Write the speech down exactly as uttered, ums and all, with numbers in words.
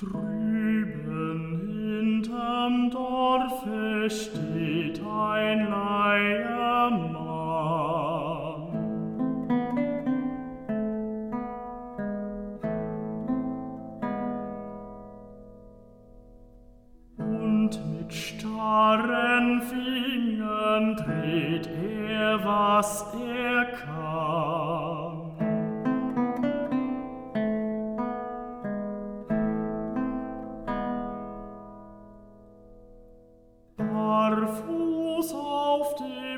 Drüben hinterm Dorfe steht ein Leiermann. Und mit starren Fingern dreht er, was er kann. Barfuß auf dem